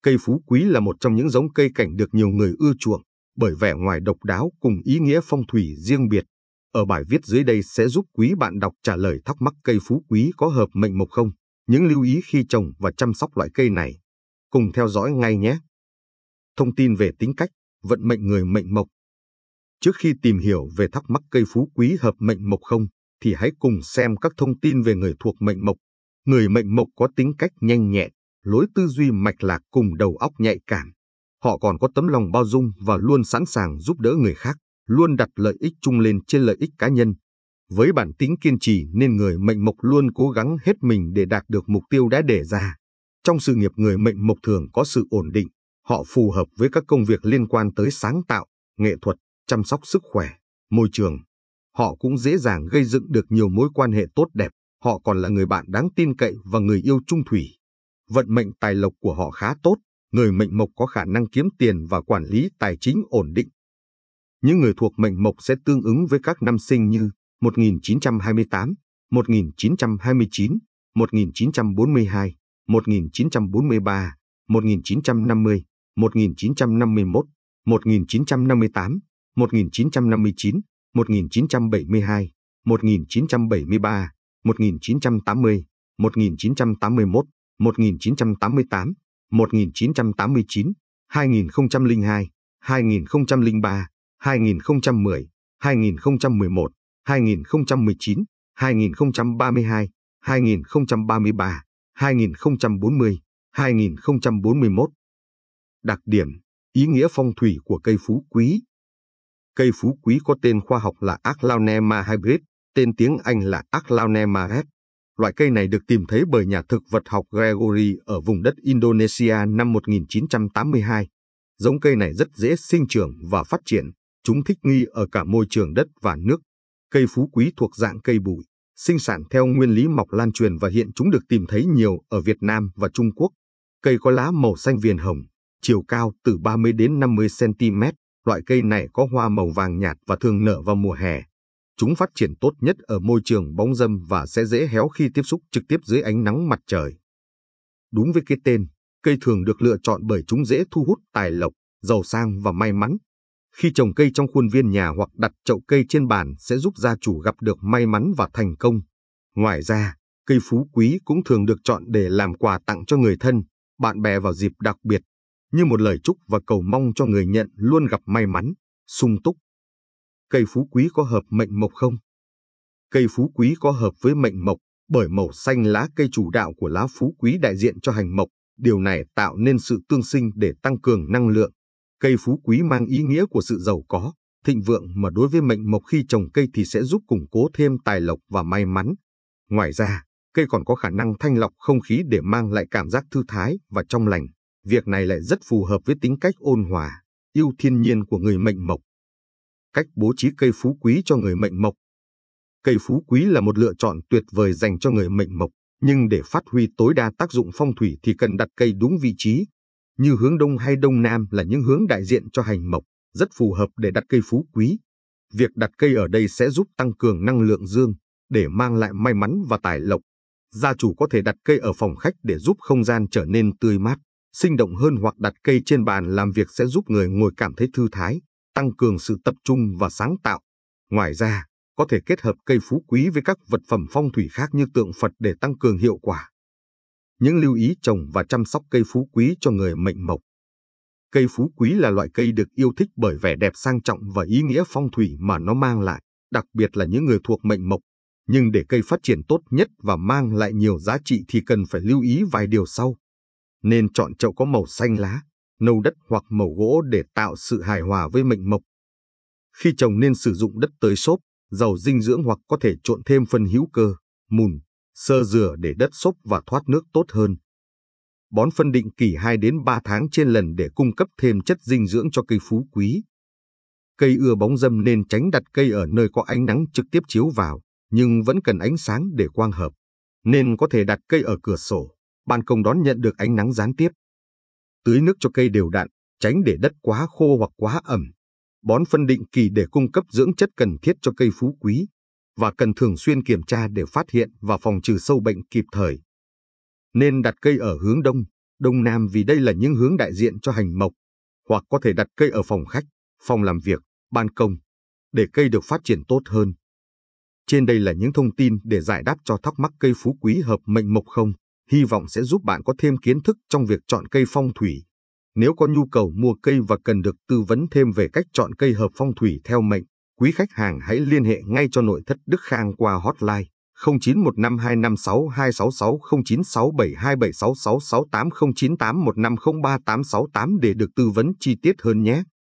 Cây phú quý là một trong những giống cây cảnh được nhiều người ưa chuộng bởi vẻ ngoài độc đáo cùng ý nghĩa phong thủy riêng biệt. Ở bài viết dưới đây sẽ giúp quý bạn đọc trả lời thắc mắc cây phú quý có hợp mệnh mộc không, những lưu ý khi trồng và chăm sóc loại cây này. Cùng theo dõi ngay nhé. Thông tin về tính cách, vận mệnh người mệnh mộc. Trước khi tìm hiểu về thắc mắc cây phú quý hợp mệnh mộc không, thì hãy cùng xem các thông tin về người thuộc mệnh mộc. Người mệnh mộc có tính cách nhanh nhẹn, lối tư duy mạch lạc cùng đầu óc nhạy cảm. Họ còn có tấm lòng bao dung và luôn sẵn sàng giúp đỡ người khác, luôn đặt lợi ích chung lên trên lợi ích cá nhân. Với bản tính kiên trì nên người mệnh mộc luôn cố gắng hết mình để đạt được mục tiêu đã đề ra. Trong sự nghiệp người mệnh mộc thường có sự ổn định, họ phù hợp với các công việc liên quan tới sáng tạo, nghệ thuật, chăm sóc sức khỏe, môi trường. Họ cũng dễ dàng gây dựng được nhiều mối quan hệ tốt đẹp, họ còn là người bạn đáng tin cậy và người yêu chung thủy. Vận mệnh tài lộc của họ khá tốt, người mệnh mộc có khả năng kiếm tiền và quản lý tài chính ổn định. Những người thuộc mệnh mộc sẽ tương ứng với các năm sinh như 1928, 1929, 1942, 1943, 1950, 1951, 1958, 1959, 1972, 1973, 1980, 1981, 1988, 1989, 2002, 2003, 2010, 2011, 2019, 2032, 2033, 2040, 2041. Đặc điểm, ý nghĩa phong thủy của cây phú quý. Cây phú quý có tên khoa học là Aglaonema hybrid, tên tiếng Anh là Aglaonema red. Loại cây này được tìm thấy bởi nhà thực vật học Gregory ở vùng đất Indonesia năm 1982. Giống cây này rất dễ sinh trưởng và phát triển, chúng thích nghi ở cả môi trường đất và nước. Cây phú quý thuộc dạng cây bụi, sinh sản theo nguyên lý mọc lan truyền và hiện chúng được tìm thấy nhiều ở Việt Nam và Trung Quốc. Cây có lá màu xanh viền hồng, chiều cao từ 30 đến 50 cm. Loại cây này có hoa màu vàng nhạt và thường nở vào mùa hè. Chúng phát triển tốt nhất ở môi trường bóng râm và sẽ dễ héo khi tiếp xúc trực tiếp dưới ánh nắng mặt trời. Đúng với cái tên, cây thường được lựa chọn bởi chúng dễ thu hút tài lộc, giàu sang và may mắn. Khi trồng cây trong khuôn viên nhà hoặc đặt chậu cây trên bàn sẽ giúp gia chủ gặp được may mắn và thành công. Ngoài ra, cây phú quý cũng thường được chọn để làm quà tặng cho người thân, bạn bè vào dịp đặc biệt, như một lời chúc và cầu mong cho người nhận luôn gặp may mắn, sung túc. Cây phú quý có hợp mệnh mộc không? Cây phú quý có hợp với mệnh mộc bởi màu xanh lá cây chủ đạo của lá phú quý đại diện cho hành mộc, điều này tạo nên sự tương sinh để tăng cường năng lượng. Cây phú quý mang ý nghĩa của sự giàu có, thịnh vượng mà đối với mệnh mộc khi trồng cây thì sẽ giúp củng cố thêm tài lộc và may mắn. Ngoài ra, cây còn có khả năng thanh lọc không khí để mang lại cảm giác thư thái và trong lành. Việc này lại rất phù hợp với tính cách ôn hòa, yêu thiên nhiên của người mệnh mộc. Cách bố trí cây phú quý cho người mệnh mộc. Cây phú quý là một lựa chọn tuyệt vời dành cho người mệnh mộc, nhưng để phát huy tối đa tác dụng phong thủy thì cần đặt cây đúng vị trí. Như hướng đông hay đông nam là những hướng đại diện cho hành mộc, rất phù hợp để đặt cây phú quý. Việc đặt cây ở đây sẽ giúp tăng cường năng lượng dương, để mang lại may mắn và tài lộc. Gia chủ có thể đặt cây ở phòng khách để giúp không gian trở nên tươi mát, sinh động hơn, hoặc đặt cây trên bàn làm việc sẽ giúp người ngồi cảm thấy thư thái, tăng cường sự tập trung và sáng tạo. Ngoài ra, có thể kết hợp cây phú quý với các vật phẩm phong thủy khác như tượng Phật để tăng cường hiệu quả. Những lưu ý trồng và chăm sóc cây phú quý cho người mệnh mộc. Cây phú quý là loại cây được yêu thích bởi vẻ đẹp sang trọng và ý nghĩa phong thủy mà nó mang lại, đặc biệt là những người thuộc mệnh mộc. Nhưng để cây phát triển tốt nhất và mang lại nhiều giá trị thì cần phải lưu ý vài điều sau. Nên chọn chậu có màu xanh lá, nâu đất hoặc màu gỗ để tạo sự hài hòa với mệnh mộc. Khi trồng nên sử dụng đất tơi xốp, giàu dinh dưỡng hoặc có thể trộn thêm phân hữu cơ, mùn, xơ dừa để đất xốp và thoát nước tốt hơn. Bón phân định kỳ 2 đến 3 tháng trên lần để cung cấp thêm chất dinh dưỡng cho cây phú quý. Cây ưa bóng râm nên tránh đặt cây ở nơi có ánh nắng trực tiếp chiếu vào, nhưng vẫn cần ánh sáng để quang hợp. Nên có thể đặt cây ở cửa sổ, ban công đón nhận được ánh nắng gián tiếp. Tưới nước cho cây đều đặn, tránh để đất quá khô hoặc quá ẩm. Bón phân định kỳ để cung cấp dưỡng chất cần thiết cho cây phú quý, và cần thường xuyên kiểm tra để phát hiện và phòng trừ sâu bệnh kịp thời. Nên đặt cây ở hướng đông, Đông Nam vì đây là những hướng đại diện cho hành mộc, hoặc có thể đặt cây ở phòng khách, phòng làm việc, ban công, để cây được phát triển tốt hơn. Trên đây là những thông tin để giải đáp cho thắc mắc cây phú quý hợp mệnh mộc không, hy vọng sẽ giúp bạn có thêm kiến thức trong việc chọn cây phong thủy. Nếu có nhu cầu mua cây và cần được tư vấn thêm về cách chọn cây hợp phong thủy theo mệnh, quý khách hàng hãy liên hệ ngay cho nội thất Đức Khang qua hotline 0915256266 0967276668 0981503868 để được tư vấn chi tiết hơn nhé.